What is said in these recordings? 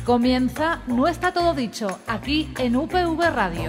Comienza No está todo dicho, aquí en UPV Radio.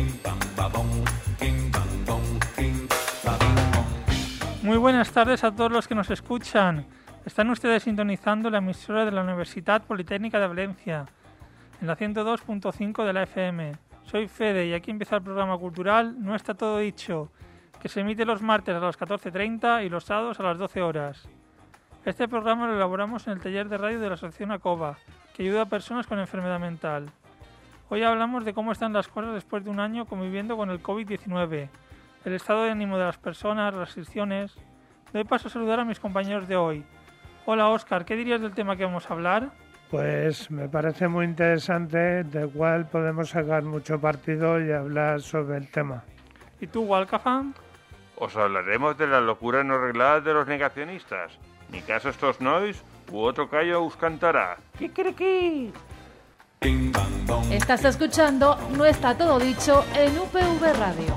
Muy buenas tardes a todos los que nos escuchan. Están ustedes sintonizando la emisora de la Universidad Politécnica de Valencia, en la 102.5 de la FM. Soy Fede y aquí empieza el programa cultural No está todo dicho, que se emite los martes a las 14:30 y los sábados a las 12 horas. Este programa lo elaboramos en el taller de radio de la Asociación ACOVA, que ayuda a personas con enfermedad mental. Hoy hablamos de cómo están las cosas después de un año conviviendo con el COVID-19, el estado de ánimo de las personas, las restricciones. Doy paso a saludar a mis compañeros de hoy. Hola Óscar, ¿qué dirías del tema que vamos a hablar? Pues me parece muy interesante, del cual podemos sacar mucho partido y hablar sobre el tema. ¿Y tú, Walcafan? Os hablaremos de la locura no arreglada de los negacionistas. Ni caso estos nois, u otro callo os cantará. ¡Kikiriki! Estás escuchando No está todo dicho en UPV Radio.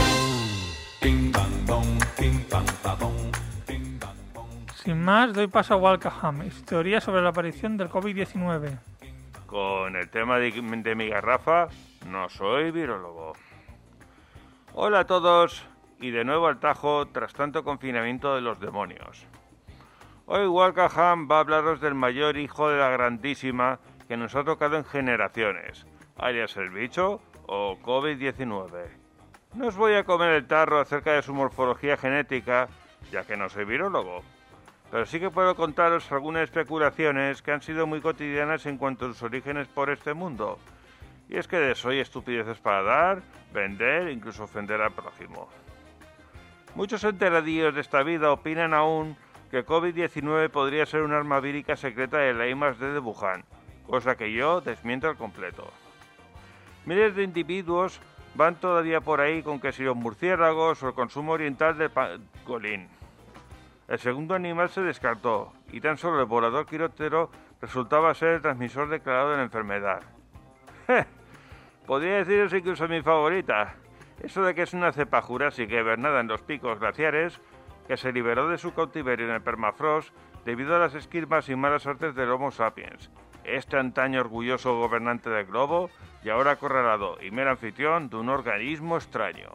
Sin más, doy paso a Walcaham y su teoría sobre la aparición del COVID-19. Con el tema de mi garrafa, no soy virólogo. Hola a todos, y de nuevo al tajo tras tanto confinamiento de los demonios. Hoy Walcaham va a hablaros del mayor hijo de la grandísima que nos ha tocado en generaciones, alias el bicho o COVID-19. No os voy a comer el tarro acerca de su morfología genética, ya que no soy virólogo, pero sí que puedo contaros algunas especulaciones que han sido muy cotidianas en cuanto a sus orígenes por este mundo. Y es que de eso hay estupideces para dar, vender e incluso ofender al prójimo. Muchos enteradillos de esta vida opinan aún que COVID-19 podría ser un arma vírica secreta de la I+D de Wuhan, cosa que yo desmiento al completo. Miles de individuos van todavía por ahí con que si los murciélagos o el consumo oriental de pangolín. El segundo animal se descartó y tan solo el volador quiróptero resultaba ser el transmisor declarado de la enfermedad. Podría deciros incluso mi favorita, eso de que es una cepa jurásica hibernada en los picos glaciares que se liberó de su cautiverio en el permafrost debido a las esquirmas y malas artes del Homo sapiens, este antaño orgulloso gobernante del globo y ahora acorralado y mero anfitrión de un organismo extraño.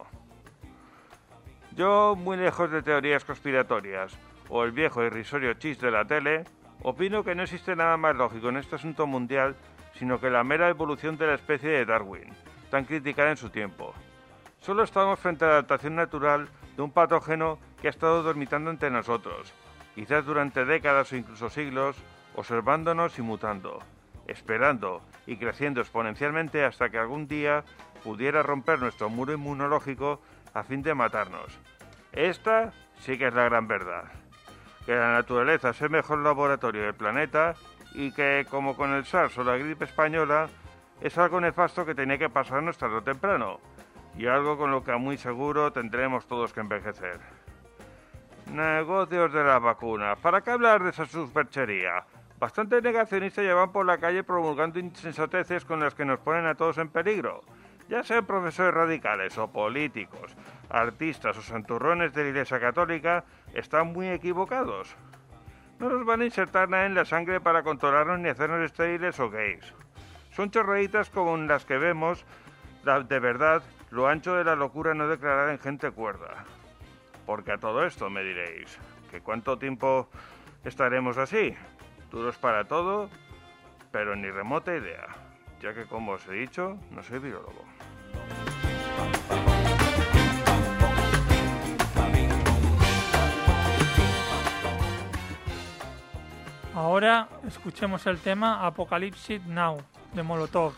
Yo, muy lejos de teorías conspiratorias o el viejo irrisorio chiste de la tele, opino que no existe nada más lógico en este asunto mundial sino que la mera evolución de la especie de Darwin, tan criticada en su tiempo. Solo estamos frente a la adaptación natural de un patógeno que ha estado dormitando entre nosotros, quizás durante décadas o incluso siglos, observándonos y mutando, esperando y creciendo exponencialmente hasta que algún día pudiera romper nuestro muro inmunológico a fin de matarnos. Esta sí que es la gran verdad, que la naturaleza es el mejor laboratorio del planeta y que, como con el SARS o la gripe española, es algo nefasto que tenía que pasarnos tarde o temprano, y algo con lo que muy seguro tendremos todos que envejecer. Negocios de la vacuna. ¿Para qué hablar de esa superchería? Bastantes negacionistas llevan por la calle promulgando insensateces con las que nos ponen a todos en peligro, ya sean profesores radicales o políticos, artistas o santurrones de la Iglesia Católica, están muy equivocados. No nos van a insertar nada en la sangre para controlarnos ni hacernos estériles o gays. Son chorraditas como las que vemos, de verdad, lo ancho de la locura no declarada en gente cuerda. Porque a todo esto me diréis, ¿que cuánto tiempo estaremos así? Duros para todo, pero ni remota idea, ya que como os he dicho, no soy virólogo. Ahora escuchemos el tema Apocalypse Now, de Molotov.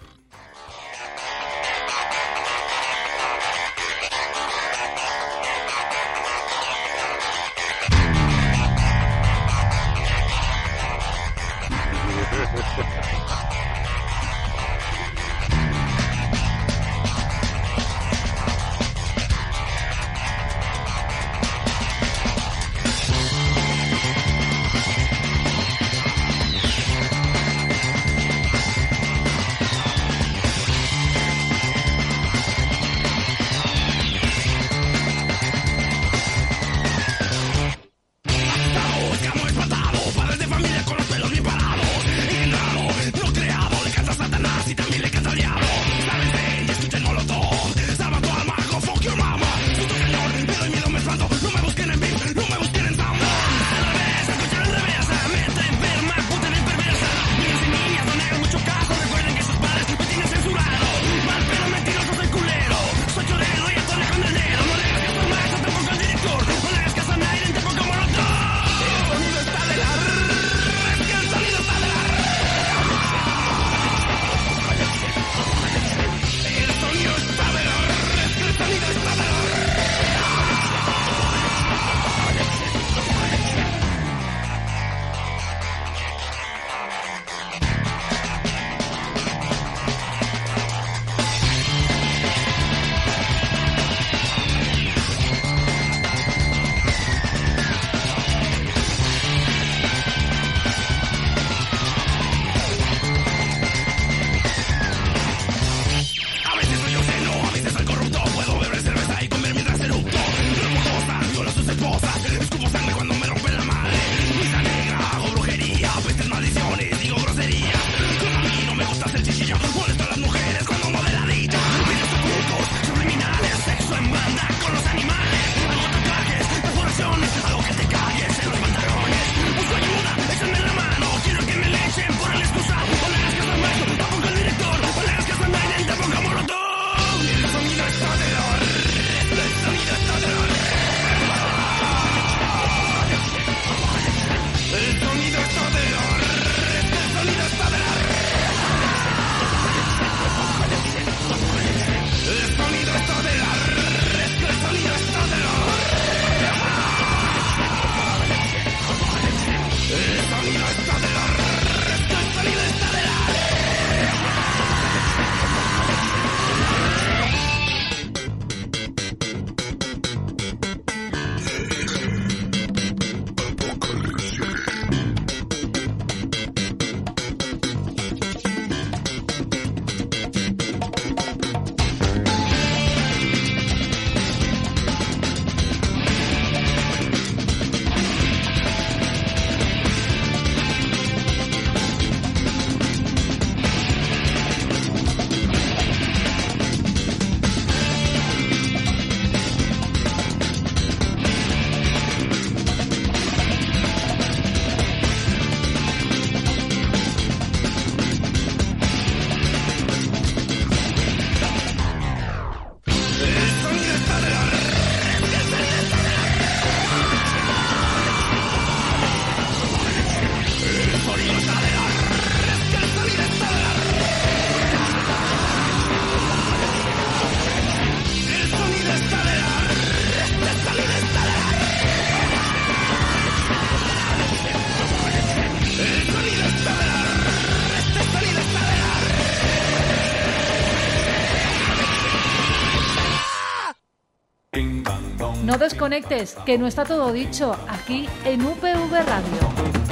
No desconectes, que no está todo dicho, aquí en UPV Radio.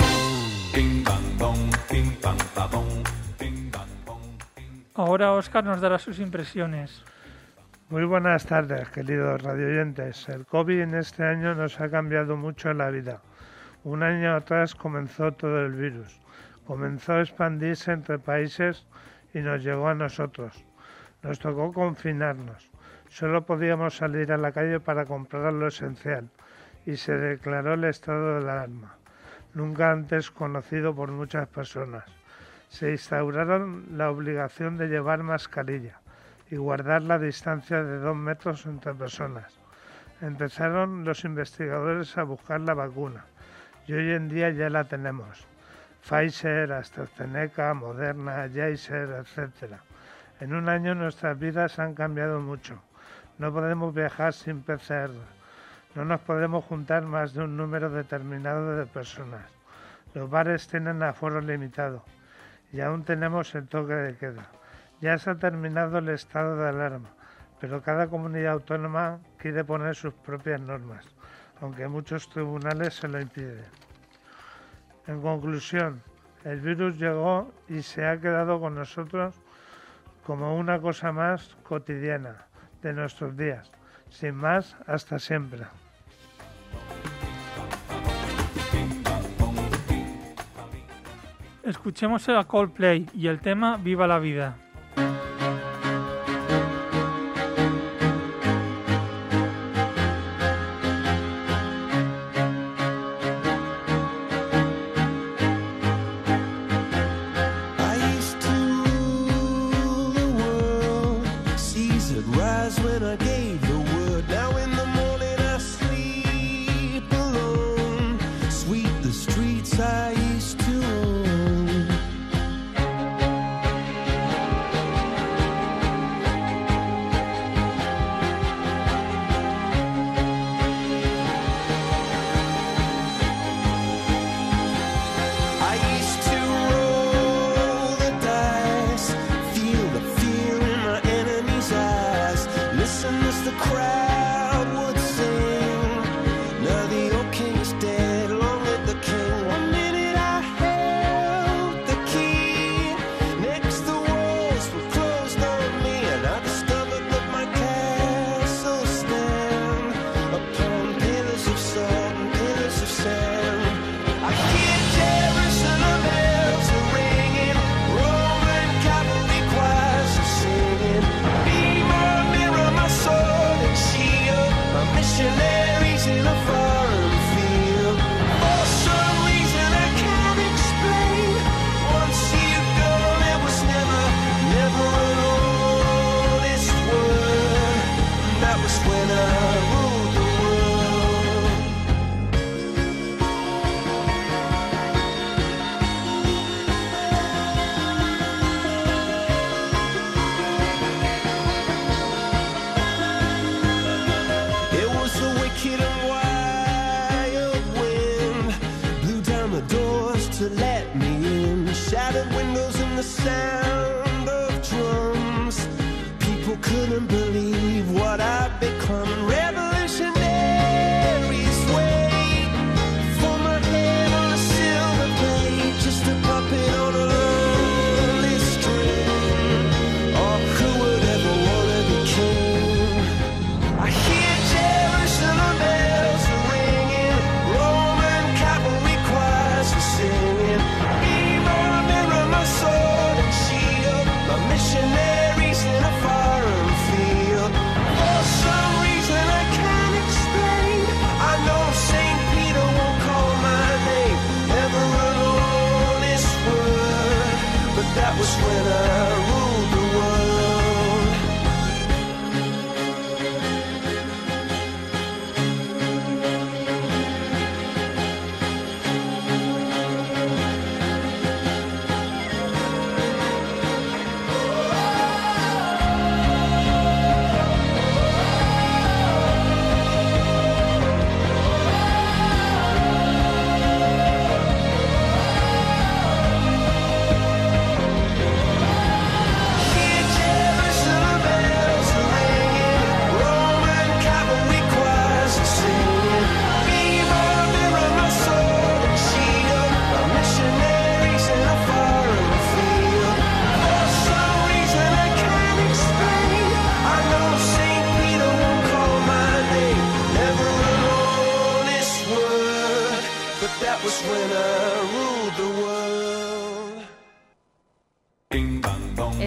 Ahora Óscar nos dará sus impresiones. Muy buenas tardes, queridos radioyentes. El COVID en este año nos ha cambiado mucho la vida. Un año atrás comenzó todo el virus. Comenzó a expandirse entre países y nos llegó a nosotros. Nos tocó confinarnos. Solo podíamos salir a la calle para comprar lo esencial y se declaró el estado de alarma, nunca antes conocido por muchas personas. Se instauraron la obligación de llevar mascarilla y guardar la distancia de 2 metros entre personas. Empezaron los investigadores a buscar la vacuna y hoy en día ya la tenemos. Pfizer, AstraZeneca, Moderna, Janssen, etc. En un año nuestras vidas han cambiado mucho. No podemos viajar sin PCR. No nos podemos juntar más de un número determinado de personas. Los bares tienen aforo limitado y aún tenemos el toque de queda. Ya se ha terminado el estado de alarma, pero cada comunidad autónoma quiere poner sus propias normas, aunque muchos tribunales se lo impiden. En conclusión, el virus llegó y se ha quedado con nosotros como una cosa más cotidiana de nuestros días. Sin más, hasta siempre. Escuchemos a Coldplay y el tema Viva la vida.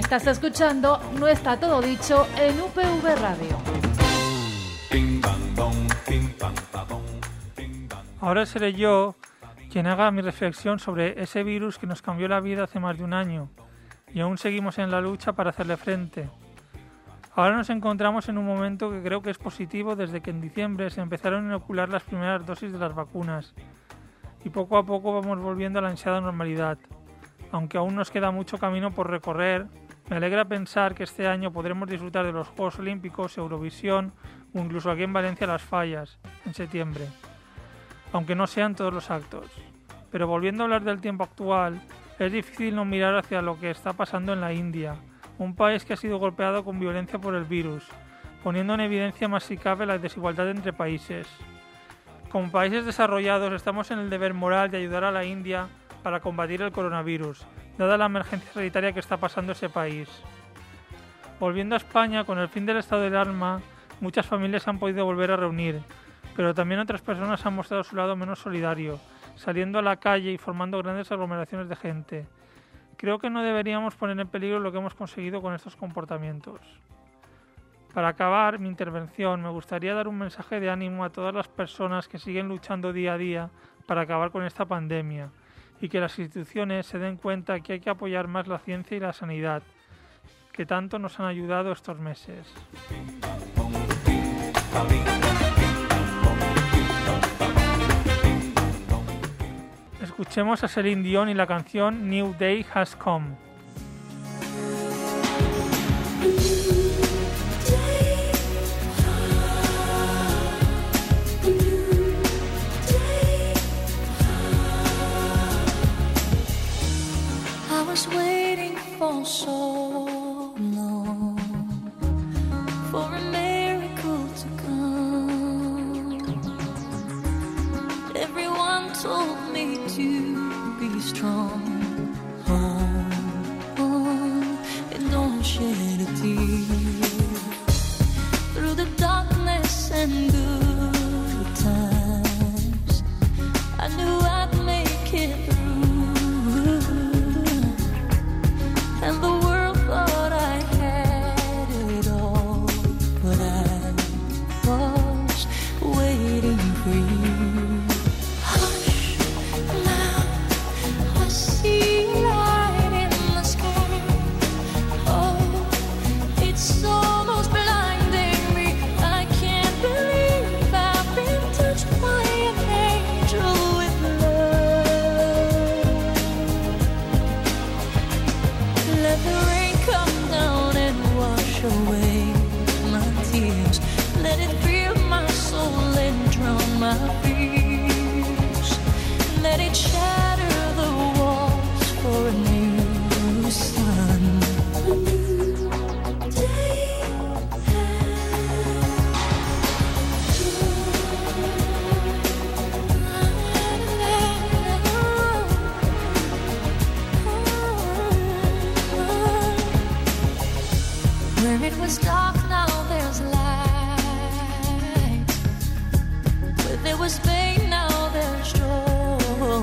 Estás escuchando No está todo dicho en UPV Radio. Ahora seré yo quien haga mi reflexión sobre ese virus que nos cambió la vida hace más de un año y aún seguimos en la lucha para hacerle frente. Ahora nos encontramos en un momento que creo que es positivo desde que en diciembre se empezaron a inocular las primeras dosis de las vacunas y poco a poco vamos volviendo a la ansiada normalidad. Aunque aún nos queda mucho camino por recorrer, me alegra pensar que este año podremos disfrutar de los Juegos Olímpicos, Eurovisión o incluso aquí en Valencia Las Fallas, en septiembre, aunque no sean todos los actos. Pero volviendo a hablar del tiempo actual, es difícil no mirar hacia lo que está pasando en la India, un país que ha sido golpeado con violencia por el virus, poniendo en evidencia más si cabe la desigualdad entre países. Como países desarrollados estamos en el deber moral de ayudar a la India para combatir el coronavirus, dada la emergencia sanitaria que está pasando ese país. Volviendo a España, con el fin del estado de alarma, muchas familias han podido volver a reunir, pero también otras personas han mostrado su lado menos solidario, saliendo a la calle y formando grandes aglomeraciones de gente. Creo que no deberíamos poner en peligro lo que hemos conseguido con estos comportamientos. Para acabar mi intervención, me gustaría dar un mensaje de ánimo a todas las personas que siguen luchando día a día para acabar con esta pandemia y que las instituciones se den cuenta que hay que apoyar más la ciencia y la sanidad, que tanto nos han ayudado estos meses. Escuchemos a Celine Dion y la canción New Day Has Come. I was waiting for so long for a miracle to come. Everyone told me to be strong. Hold on and don't shed a tear. Through the darkness and good times, I knew I'd make it through. And the world thought I had it all, but I was waiting for you. Hush, now I see a light in the sky. Oh, it's almost blinding me. I can't believe I've been touched by an angel with love. Let the rain come down and wash away my tears. Let it fill my soul and drown my fears. Let it shatter the walls for a new sun. A new day Where it was dark, now there's light. Where there was pain, now there's joy.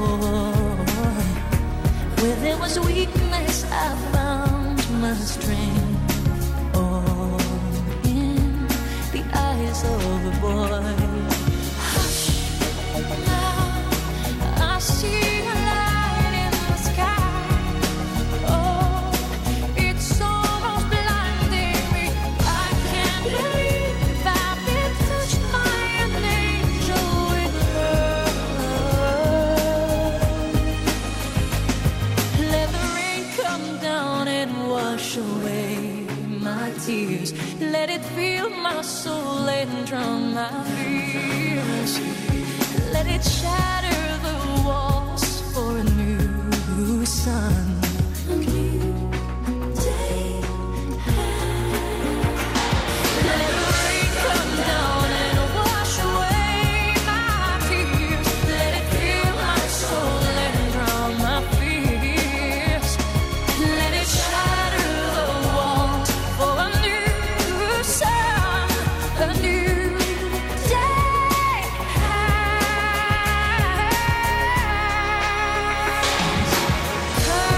Where there was weakness, I found my strength. All in the eyes of a boy. Hush, now I see a light in the sky. Oh, it's almost blinding me. I can't believe I've been touched by an angel with love. Let the rain come down and wash away my tears. Let it fill my soul and drown my fears. Let it shatter the walls for a new sun. A new day. Let the rain come down and wash away my tears. Let it fill my soul and drown my fears. Let it shatter the walls for a new sun, a new day. Come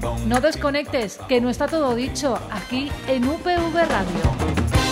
No desconectes, que no está todo dicho, aquí en UPV Radio.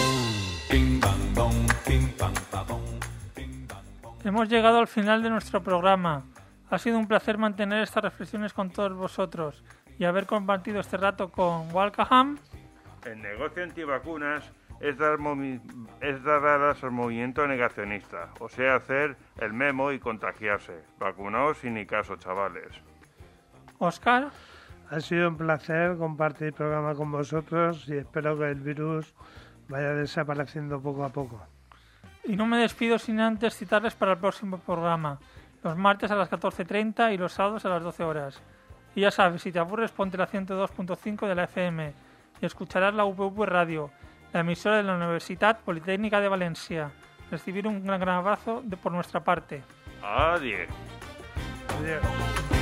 Hemos llegado al final de nuestro programa. Ha sido un placer mantener estas reflexiones con todos vosotros y haber compartido este rato con Walcaham. El negocio antivacunas es dar alas al movimiento negacionista, o sea, hacer el memo y contagiarse. Vacunaos y ni caso, chavales. Óscar. Ha sido un placer compartir el programa con vosotros y espero que el virus vaya desapareciendo poco a poco. Y no me despido sin antes citarles para el próximo programa, los martes a las 14:30 y los sábados a las 12 horas. Y ya sabes, si te aburres, ponte la 102.5 de la FM y escucharás la UPV Radio, la emisora de la Universitat Politécnica de Valencia. Recibir un gran abrazo por nuestra parte. Adiós. Adiós.